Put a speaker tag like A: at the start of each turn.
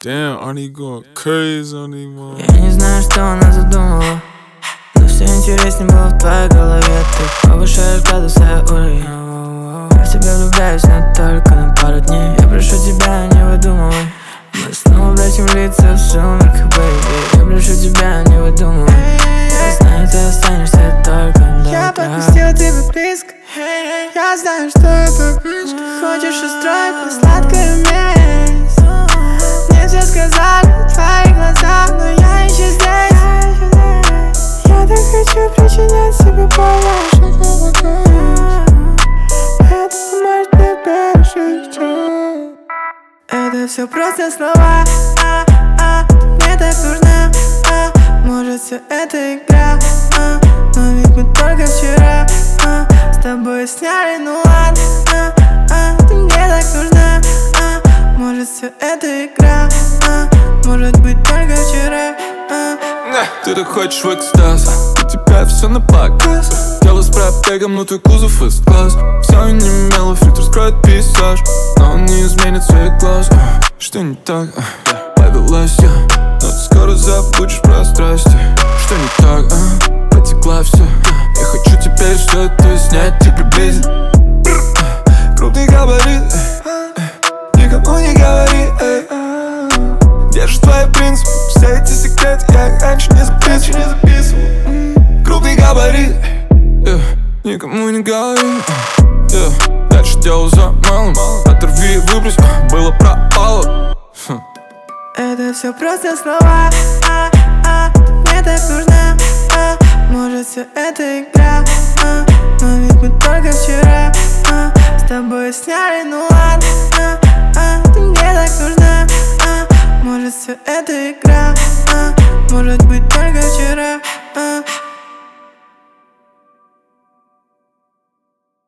A: Damn, Arnie going crazy on these motherfuckers.
B: Я не знаю, что она задумала, но все интереснее было в твоей голове. Ты повышаешь градус, а уровень. Я в тебя влюбляюсь, но только на пару дней. Я прошу тебя, не выдумывай. Мы снова обратим лица в сумерках, бэйби. Я прошу тебя, не выдумывай. Я знаю, ты останешься только до утра.
C: Я подпустила тебе писк. Я знаю, что это крышка. Хочешь устроить мне сладкое месть. Мне все сказали в твоих глазах, но я еще здесь. Я так хочу причинять себе боль. Это поможет мне пережить. Это все просто слова. Мне так нужна. Может, все это игра. Но ведь мы только вчера с тобой сняли, ну ладно. Ты мне так нужна. Может, все это игра. Может быть, только вчера.
D: Ты так хочешь в экстаз, у тебя все на показ. Дело с пробегом, но твой кузов из глаз. Все не мело, фильтр скроет пейзаж, но он не изменит цвет глаз. Что не так? Повелась я, но ты скоро забудешь про страсти. Что не так? Потекла все. Я хочу теперь все это снять и приблизить. Крупный габарит, никому не говори. Где же твои принципы? Все эти секреты я их раньше не записывал. Крупный габарит, никому не говори. Дальше дело за малым. Оторви и выбрось, было пропало.
C: Это все просто слова. Мне так нужна. Может, все это игра. Но ведь мы только вчера с тобой сняли, ну ладно. Ты мне так нужна. Может, все это игра. Может быть, только вчера.